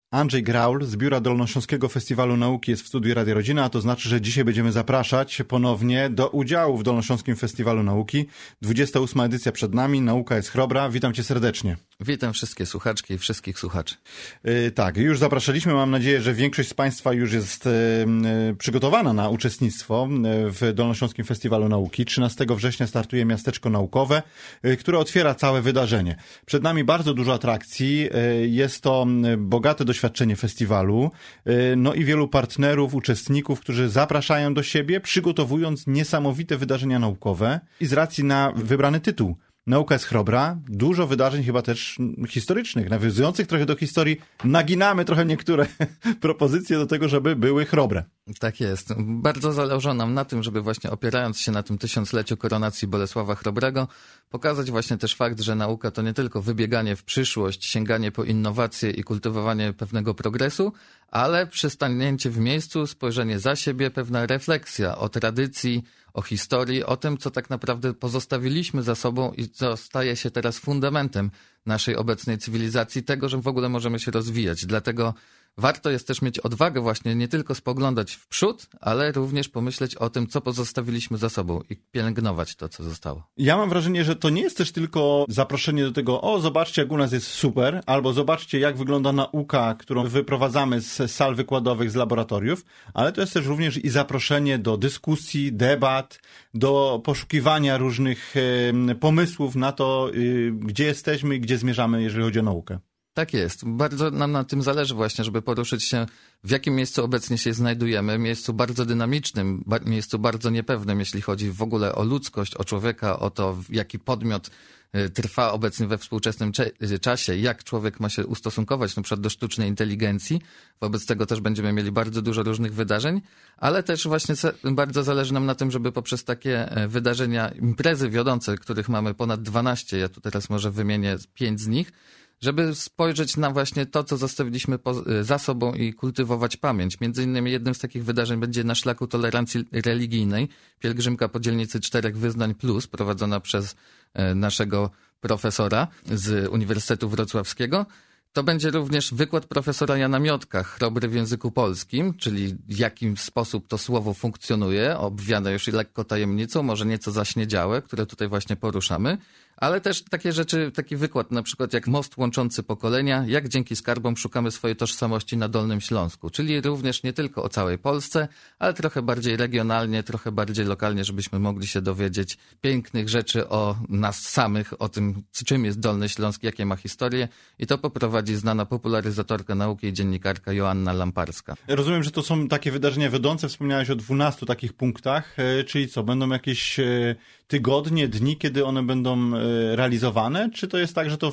Andrzej Graul z Biura Dolnośląskiego Festiwalu Nauki jest w studiu Radia Rodzina, a to znaczy, że dzisiaj będziemy zapraszać ponownie do udziału w Dolnośląskim Festiwalu Nauki. 28. edycja przed nami, Nauka jest chrobra. Witam cię serdecznie. Witam wszystkie słuchaczki i wszystkich słuchaczy. Tak, już zapraszaliśmy. Mam nadzieję, że większość z Państwa już jest przygotowana na uczestnictwo w Dolnośląskim Festiwalu Nauki. 13 września startuje Miasteczko Naukowe, które otwiera całe wydarzenie. Przed nami bardzo dużo atrakcji. Jest to bogate doświadczenie festiwalu, no i wielu partnerów, uczestników, którzy zapraszają do siebie, przygotowując niesamowite wydarzenia naukowe. I z racji na wybrany tytuł Nauka jest chrobra, dużo wydarzeń chyba też historycznych, nawiązujących trochę do historii. Naginamy trochę niektóre propozycje do tego, żeby były chrobre. Tak jest. Bardzo zależało nam na tym, żeby właśnie opierając się na tym 1000-leciu koronacji Bolesława Chrobrego, pokazać właśnie też fakt, że nauka to nie tylko wybieganie w przyszłość, sięganie po innowacje i kultywowanie pewnego progresu, ale przystanięcie w miejscu, spojrzenie za siebie, pewna refleksja o tradycji, o historii, o tym, co tak naprawdę pozostawiliśmy za sobą i co staje się teraz fundamentem naszej obecnej cywilizacji, tego, że w ogóle możemy się rozwijać. Dlatego warto jest też mieć odwagę właśnie nie tylko spoglądać w przód, ale również pomyśleć o tym, co pozostawiliśmy za sobą i pielęgnować to, co zostało. Ja mam wrażenie, że to nie jest też tylko zaproszenie do tego, o zobaczcie jak u nas jest super, albo zobaczcie jak wygląda nauka, którą wyprowadzamy z sal wykładowych, z laboratoriów, ale to jest też również i zaproszenie do dyskusji, debat, do poszukiwania różnych pomysłów na to, gdzie jesteśmy i gdzie zmierzamy, jeżeli chodzi o naukę. Tak jest. Bardzo nam na tym zależy właśnie, żeby poruszyć się, w jakim miejscu obecnie się znajdujemy. Miejscu bardzo dynamicznym, miejscu bardzo niepewnym, jeśli chodzi w ogóle o ludzkość, o człowieka, o to, jaki podmiot trwa obecnie we współczesnym czasie, jak człowiek ma się ustosunkować na przykład do sztucznej inteligencji. Wobec tego też będziemy mieli bardzo dużo różnych wydarzeń, ale też właśnie bardzo zależy nam na tym, żeby poprzez takie wydarzenia, imprezy wiodące, których mamy ponad 12, ja tu teraz może wymienię 5 z nich, żeby spojrzeć na właśnie to, co zostawiliśmy za sobą i kultywować pamięć. Między innymi jednym z takich wydarzeń będzie na szlaku tolerancji religijnej pielgrzymka po dzielnicy 4 Wyznań Plus, prowadzona przez naszego profesora z Uniwersytetu Wrocławskiego. To będzie również wykład profesora Jana Miotka, Chrobry w języku polskim, czyli w jaki sposób to słowo funkcjonuje, obwiane już lekko tajemnicą, może nieco zaśniedziałe, które tutaj właśnie poruszamy, ale też takie rzeczy, taki wykład na przykład jak most łączący pokolenia, jak dzięki skarbom szukamy swojej tożsamości na Dolnym Śląsku, czyli również nie tylko o całej Polsce, ale trochę bardziej regionalnie, trochę bardziej lokalnie, żebyśmy mogli się dowiedzieć pięknych rzeczy o nas samych, o tym, czym jest Dolny Śląsk, jakie ma historię i to poprowadzi znana popularyzatorka nauki i dziennikarka Joanna Lamparska. Rozumiem, że to są takie wydarzenia wiodące, wspomniałeś o 12 takich punktach, czyli co, będą jakieś tygodnie, dni, kiedy one będą realizowane? Czy to jest tak, że to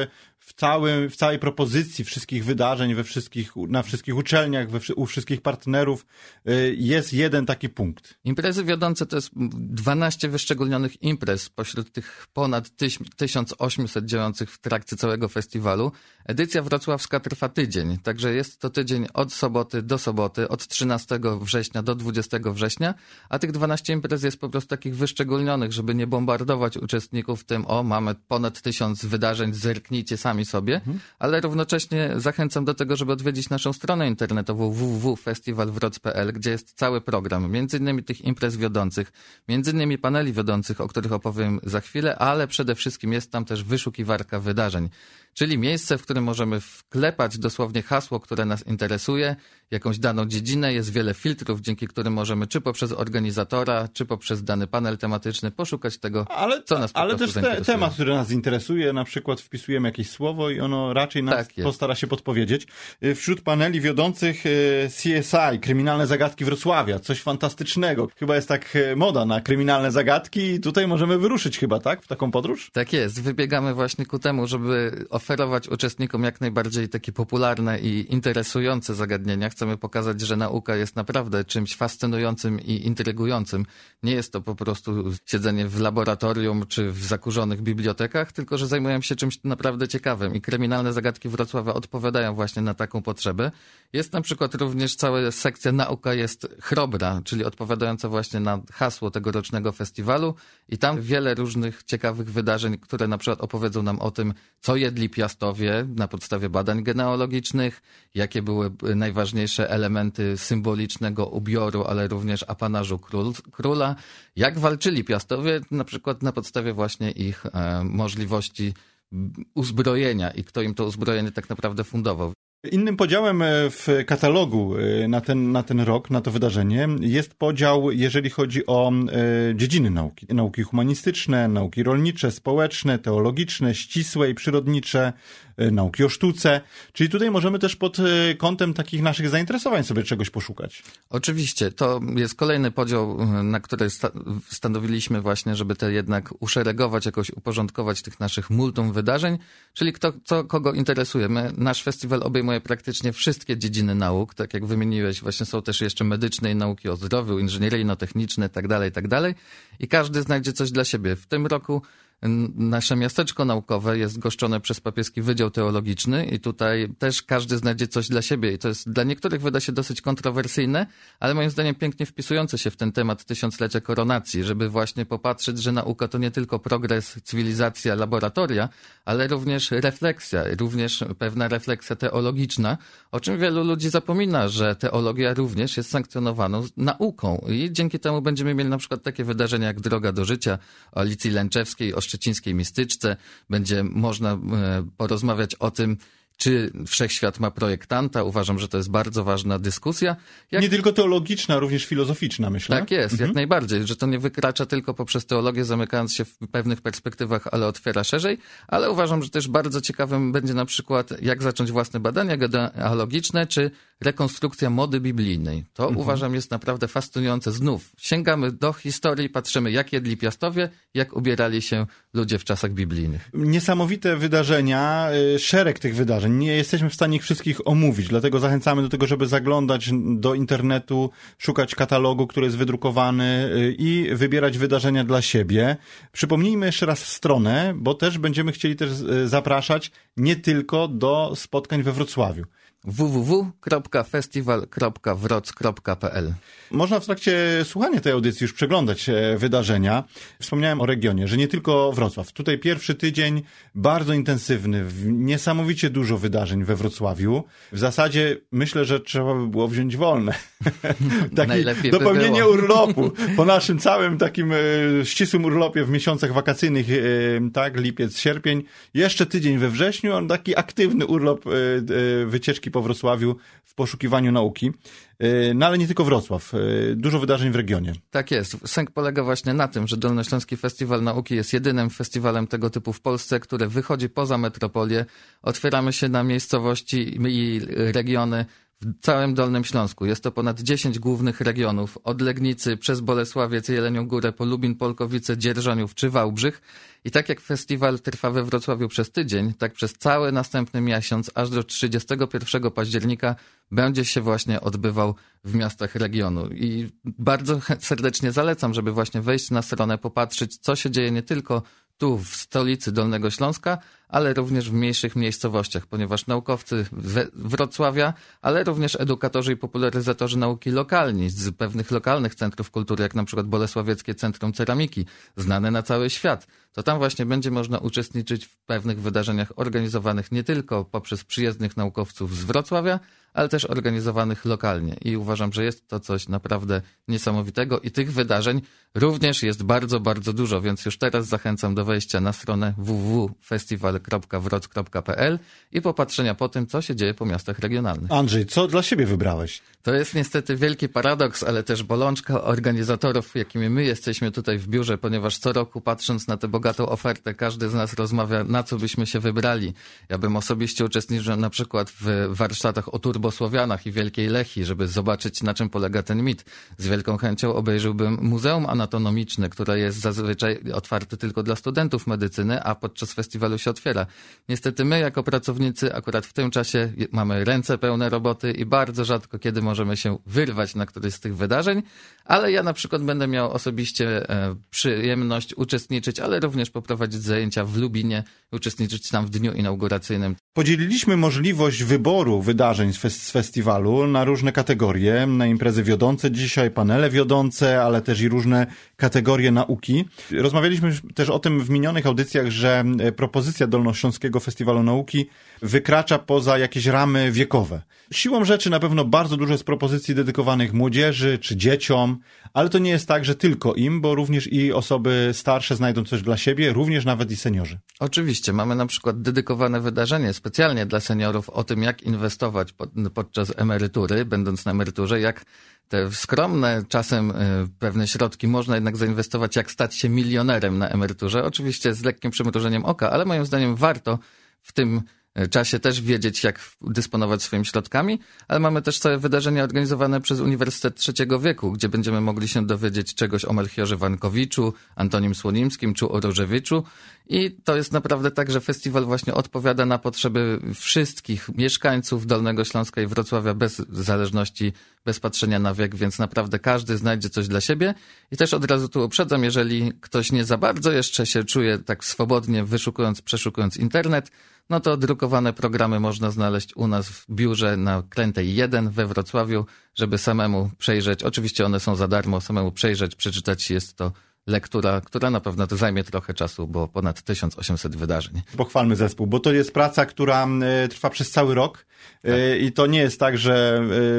w całej propozycji wszystkich wydarzeń, na wszystkich uczelniach, u wszystkich partnerów jest jeden taki punkt? Imprezy wiodące to jest 12 wyszczególnionych imprez pośród tych ponad 1800 działających w trakcie całego festiwalu. Edycja wrocławska trwa tydzień, także jest to tydzień od soboty do soboty, od 13 września do 20 września, a tych 12 imprez jest po prostu takich wyszczególnionych, żeby nie bombardować uczestników tym, mamy ponad 1000 wydarzeń, zerknijcie sami sobie, ale równocześnie zachęcam do tego, żeby odwiedzić naszą stronę internetową www.festiwalwroc.pl, gdzie jest cały program, między innymi tych imprez wiodących, między innymi paneli wiodących, o których opowiem za chwilę, ale przede wszystkim jest tam też wyszukiwarka wydarzeń, czyli miejsce, w którym możemy wklepać dosłownie hasło, które nas interesuje, jakąś daną dziedzinę, jest wiele filtrów, dzięki którym możemy czy poprzez organizatora, czy poprzez dany panel tematyczny poszukać tego, co nas po ale prostu też temat, który nas interesuje, na przykład wpisujemy jakieś słowo i ono raczej nas postara się podpowiedzieć. Wśród paneli wiodących CSI, Kryminalne Zagadki Wrocławia, coś fantastycznego. Chyba jest tak moda na kryminalne zagadki i tutaj możemy wyruszyć chyba, tak? W taką podróż? Tak jest. Wybiegamy właśnie ku temu, żeby oferować uczestnikom jak najbardziej takie popularne i interesujące zagadnienia. Chcemy pokazać, że nauka jest naprawdę czymś fascynującym i intrygującym. Nie jest to po prostu siedzenie w laboratorium czy w zakurzonych bibliotekach, tylko że zajmujemy się czymś naprawdę ciekawym i Kryminalne Zagadki Wrocławia odpowiadają właśnie na taką potrzebę. Jest na przykład również cała sekcja Nauka jest chrobra, czyli odpowiadająca właśnie na hasło tegorocznego festiwalu i tam wiele różnych ciekawych wydarzeń, które na przykład opowiedzą nam o tym, co jedli Piastowie na podstawie badań genealogicznych, jakie były najważniejsze elementy symbolicznego ubioru, ale również apanażu króla, jak walczyli Piastowie, na przykład na podstawie właśnie ich możliwości uzbrojenia i kto im to uzbrojenie tak naprawdę fundował. Innym podziałem w katalogu na ten rok, na to wydarzenie jest podział, jeżeli chodzi o dziedziny nauki. Nauki humanistyczne, nauki rolnicze, społeczne, teologiczne, ścisłe i przyrodnicze, nauki o sztuce. Czyli tutaj możemy też pod kątem takich naszych zainteresowań sobie czegoś poszukać. Oczywiście, to jest kolejny podział, na który stanowiliśmy właśnie, żeby te jednak uszeregować, jakoś uporządkować tych naszych multum wydarzeń, czyli kogo interesuje. Nasz festiwal obejmuje praktycznie wszystkie dziedziny nauk, tak jak wymieniłeś, właśnie są też jeszcze medyczne i nauki o zdrowiu, inżynieryjno-techniczne, tak dalej. I każdy znajdzie coś dla siebie. W tym roku nasze miasteczko naukowe jest goszczone przez Papieski Wydział Teologiczny i tutaj też każdy znajdzie coś dla siebie i to jest dla niektórych wyda się dosyć kontrowersyjne, ale moim zdaniem pięknie wpisujące się w ten temat tysiąclecia koronacji, żeby właśnie popatrzeć, że nauka to nie tylko progres, cywilizacja, laboratoria, ale również refleksja, również pewna refleksja teologiczna, o czym wielu ludzi zapomina, że teologia również jest sankcjonowaną nauką i dzięki temu będziemy mieli na przykład takie wydarzenia jak Droga do życia o Alicji Lęczewskiej, o szczecińskiej mistyczce. Będzie można porozmawiać o tym, czy wszechświat ma projektanta. Uważam, że to jest bardzo ważna dyskusja. Nie tylko teologiczna, również filozoficzna, myślę. Tak jest, jak najbardziej, że to nie wykracza tylko poprzez teologię, zamykając się w pewnych perspektywach, ale otwiera szerzej. Ale uważam, że też bardzo ciekawym będzie na przykład, jak zacząć własne badania genealogiczne, czy rekonstrukcja mody biblijnej. To uważam jest naprawdę fascynujące. Znów sięgamy do historii, patrzymy jak jedli Piastowie, jak ubierali się ludzie w czasach biblijnych. Niesamowite wydarzenia, szereg tych wydarzeń. Nie jesteśmy w stanie ich wszystkich omówić, dlatego zachęcamy do tego, żeby zaglądać do internetu, szukać katalogu, który jest wydrukowany i wybierać wydarzenia dla siebie. Przypomnijmy jeszcze raz stronę, bo też będziemy chcieli też zapraszać nie tylko do spotkań we Wrocławiu. www.festiwal.wroc.pl. Można w trakcie słuchania tej audycji już przeglądać wydarzenia. Wspomniałem o regionie, że nie tylko Wrocław. Tutaj pierwszy tydzień bardzo intensywny, niesamowicie dużo wydarzeń we Wrocławiu. W zasadzie myślę, że trzeba by było wziąć wolne. Najlepiej dopełnienie urlopu. Po naszym całym takim ścisłym urlopie w miesiącach wakacyjnych, tak, lipiec, sierpień. Jeszcze tydzień we wrześniu, on taki aktywny urlop wycieczki po Wrocławiu w poszukiwaniu nauki. No ale nie tylko Wrocław. Dużo wydarzeń w regionie. Tak jest. Sęk polega właśnie na tym, że Dolnośląski Festiwal Nauki jest jedynym festiwalem tego typu w Polsce, który wychodzi poza metropolię. Otwieramy się na miejscowości i regiony w całym Dolnym Śląsku. Jest to ponad 10 głównych regionów, od Legnicy przez Bolesławiec, Jelenią Górę, po Lubin, Polkowice, Dzierżoniów czy Wałbrzych. I tak jak festiwal trwa we Wrocławiu przez tydzień, tak przez cały następny miesiąc, aż do 31 października będzie się właśnie odbywał w miastach regionu. I bardzo serdecznie zalecam, żeby właśnie wejść na stronę, popatrzeć, co się dzieje nie tylko tu w stolicy Dolnego Śląska, ale również w mniejszych miejscowościach, ponieważ naukowcy Wrocławia, ale również edukatorzy i popularyzatorzy nauki lokalni z pewnych lokalnych centrów kultury, jak na przykład Bolesławieckie Centrum Ceramiki, znane na cały świat, to tam właśnie będzie można uczestniczyć w pewnych wydarzeniach organizowanych nie tylko poprzez przyjezdnych naukowców z Wrocławia, ale też organizowanych lokalnie. I uważam, że jest to coś naprawdę niesamowitego i tych wydarzeń również jest bardzo, bardzo dużo, więc już teraz zachęcam do wejścia na stronę www.festiwal.wroc.pl i popatrzenia po tym, co się dzieje po miastach regionalnych. Andrzej, co dla siebie wybrałeś? To jest niestety wielki paradoks, ale też bolączka organizatorów, jakimi my jesteśmy tutaj w biurze, ponieważ co roku patrząc na tę bogatą ofertę, każdy z nas rozmawia, na co byśmy się wybrali. Ja bym osobiście uczestniczył na przykład w warsztatach o turbosłowianach i Wielkiej Lechii, żeby zobaczyć, na czym polega ten mit. Z wielką chęcią obejrzyłbym Muzeum Anatomiczne, które jest zazwyczaj otwarte tylko dla studentów medycyny, a podczas festiwalu się otwiera. Niestety my jako pracownicy akurat w tym czasie mamy ręce pełne roboty i bardzo rzadko kiedy możemy się wyrwać na któreś z tych wydarzeń, ale ja na przykład będę miał osobiście przyjemność uczestniczyć, ale również poprowadzić zajęcia w Lubinie, uczestniczyć tam w dniu inauguracyjnym. Podzieliliśmy możliwość wyboru wydarzeń z z festiwalu na różne kategorie, na imprezy wiodące dzisiaj, panele wiodące, ale też i różne kategorie nauki. Rozmawialiśmy też o tym w minionych audycjach, że propozycja Dolnośląskiego Festiwalu Nauki wykracza poza jakieś ramy wiekowe. Siłą rzeczy na pewno bardzo dużo jest propozycji dedykowanych młodzieży czy dzieciom, ale to nie jest tak, że tylko im, bo również i osoby starsze znajdą coś dla siebie, również nawet i seniorzy. Oczywiście, mamy na przykład dedykowane wydarzenie specjalnie dla seniorów o tym, jak inwestować podczas emerytury, będąc na emeryturze, jak te skromne czasem pewne środki można jednak zainwestować, jak stać się milionerem na emeryturze. Oczywiście z lekkim przymrużeniem oka, ale moim zdaniem warto w tym czasie też wiedzieć, jak dysponować swoimi środkami, ale mamy też całe wydarzenia organizowane przez Uniwersytet Trzeciego Wieku, gdzie będziemy mogli się dowiedzieć czegoś o Melchiorze Wankowiczu, Antonim Słonimskim czy o Różewiczu. I to jest naprawdę tak, że festiwal właśnie odpowiada na potrzeby wszystkich mieszkańców Dolnego Śląska i Wrocławia bez zależności, bez patrzenia na wiek, więc naprawdę każdy znajdzie coś dla siebie. I też od razu tu uprzedzam, jeżeli ktoś nie za bardzo jeszcze się czuje tak swobodnie przeszukując internet, no to drukowane programy można znaleźć u nas w biurze na Krętej 1 we Wrocławiu, żeby samemu przejrzeć. Oczywiście one są za darmo, samemu przejrzeć, przeczytać. Jest to lektura, która na pewno to zajmie trochę czasu, bo ponad 1800 wydarzeń. Pochwalmy zespół, bo to jest praca, która trwa przez cały rok. Tak. I to nie jest tak, że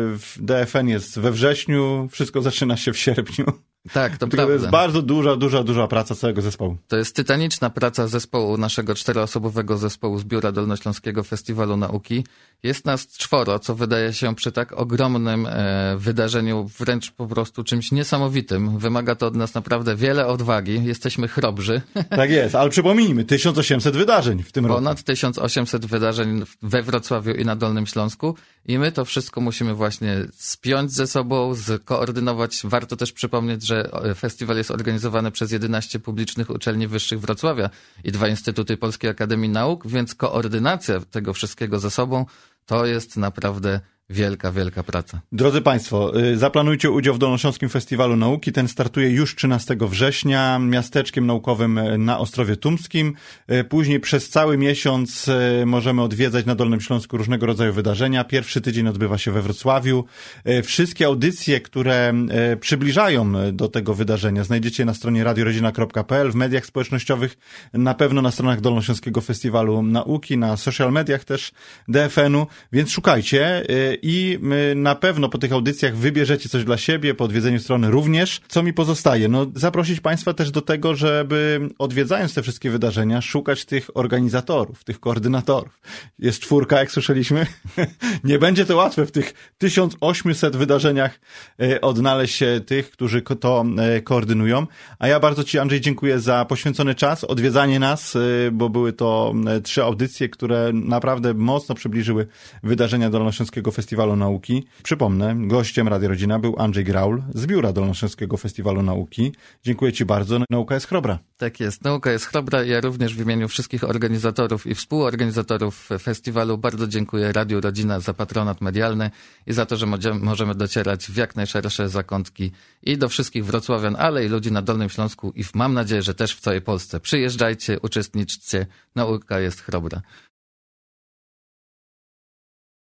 DFN jest we wrześniu, wszystko zaczyna się w sierpniu. Tak, to prawda. prawda. To jest bardzo duża praca całego zespołu. To jest tytaniczna praca zespołu, naszego 4-osobowego zespołu z Biura Dolnośląskiego Festiwalu Nauki. Jest nas 4, co wydaje się przy tak ogromnym wydarzeniu wręcz po prostu czymś niesamowitym. Wymaga to od nas naprawdę wiele odwagi. Jesteśmy chrobrzy. Tak jest, ale przypomnijmy, 1800 wydarzeń w tym roku. Ponad 1800 wydarzeń we Wrocławiu i na Dolnym Śląsku. I my to wszystko musimy właśnie spiąć ze sobą, skoordynować. Warto też przypomnieć, że festiwal jest organizowany przez 11 publicznych uczelni wyższych Wrocławia i 2 instytuty Polskiej Akademii Nauk, więc koordynacja tego wszystkiego ze sobą to jest naprawdę wielka praca. Drodzy Państwo, zaplanujcie udział w Dolnośląskim Festiwalu Nauki. Ten startuje już 13 września miasteczkiem naukowym na Ostrowie Tumskim. Później przez cały miesiąc możemy odwiedzać na Dolnym Śląsku różnego rodzaju wydarzenia. Pierwszy tydzień odbywa się we Wrocławiu. Wszystkie audycje, które przybliżają do tego wydarzenia, znajdziecie na stronie radiorodzina.pl, w mediach społecznościowych, na pewno na stronach Dolnośląskiego Festiwalu Nauki, na social mediach też DFN-u, więc szukajcie. I na pewno po tych audycjach wybierzecie coś dla siebie, po odwiedzeniu strony również. Co mi pozostaje? No, zaprosić Państwa też do tego, żeby odwiedzając te wszystkie wydarzenia, szukać tych organizatorów, tych koordynatorów. Jest 4, jak słyszeliśmy. Nie będzie to łatwe w tych 1800 wydarzeniach odnaleźć się tych, którzy to koordynują. A ja bardzo Ci, Andrzej, dziękuję za poświęcony czas, odwiedzanie nas, bo były to 3 audycje, które naprawdę mocno przybliżyły wydarzenia Dolnośląskiego Festiwalu Nauki. Przypomnę, gościem Radia Rodzina był Andrzej Graul z Biura Dolnośląskiego Festiwalu Nauki. Dziękuję Ci bardzo. Nauka jest chrobra. Tak jest. Nauka jest chrobra. Ja również w imieniu wszystkich organizatorów i współorganizatorów festiwalu bardzo dziękuję Radiu Rodzina za patronat medialny i za to, że możemy docierać w jak najszersze zakątki i do wszystkich wrocławian, ale i ludzi na Dolnym Śląsku i mam nadzieję, że też w całej Polsce. Przyjeżdżajcie, uczestniczcie. Nauka jest chrobra.